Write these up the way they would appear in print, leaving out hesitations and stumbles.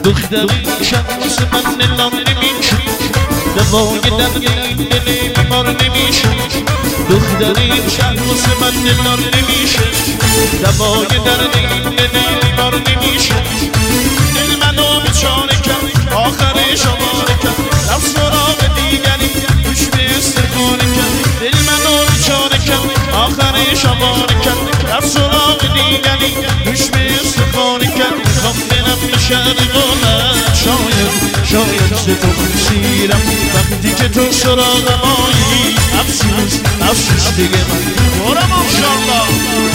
دختری شمس من نلام نمیشه دوای درد این دل بیمار نمیشه دختری شمس من نلام نمیشه دوای درد این دل بیمار نمیشه دل منو بیچاره کرد آخر شماره کرد رفت سراغ دیگری گوش به استخاره کرد دل منو بیچاره کرد آخر شماره کرد رفت سراغ دیگری گوش به استخاره کرد میخوام برم به شهر غالب شاید ز تو خوشیرم وقتی که تو سراغم آیی افسوس دیگه من برم انشالله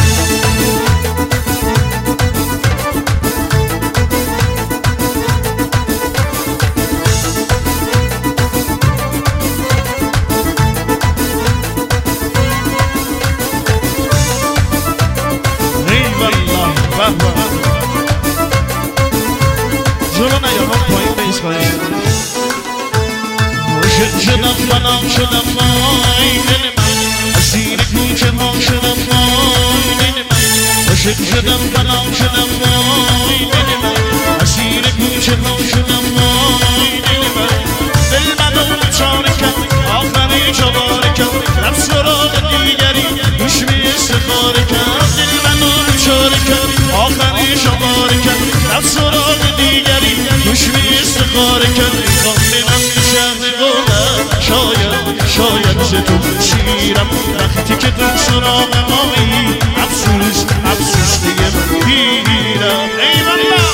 شدم فنام شدم وای دل من اسیر کوچه ما شدم وای دل من عاشق شدم فنام شدم وای دل من اسیر کوچه ما شدم وای دل من دل منو بیچاره کرد آخری چواره کرد رفت سراغ دیگری گوش به استخاره کرد دل منو بیچاره کرد آخری چواره کرد رفت سراغ دیگری گوش به استخاره کرد میخوام برم به شهر غالب شاید ز تو شیرم وقتی که تو سراغم آیی افسوس دیگه من گیرم ای والله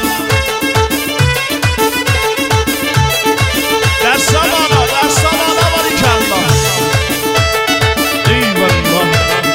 در سالانا باریکالله ای والله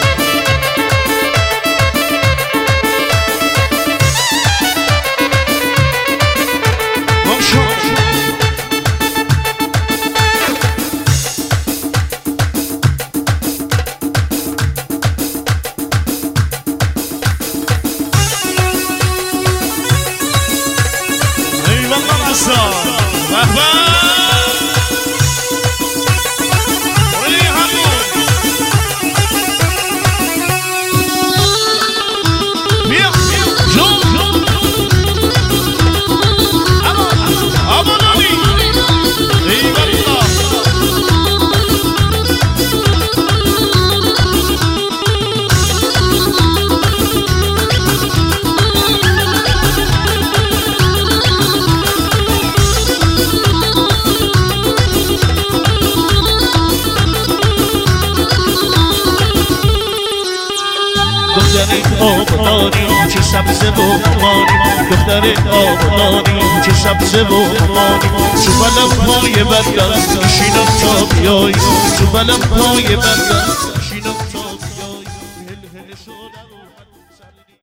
دختر آبادانی چه سبزه و مانی دختر آبادانی چه سبزه و مانی تو بلم پای بندم میشینم تا بیایی تو بلم پای بندم میشینم تا بیایی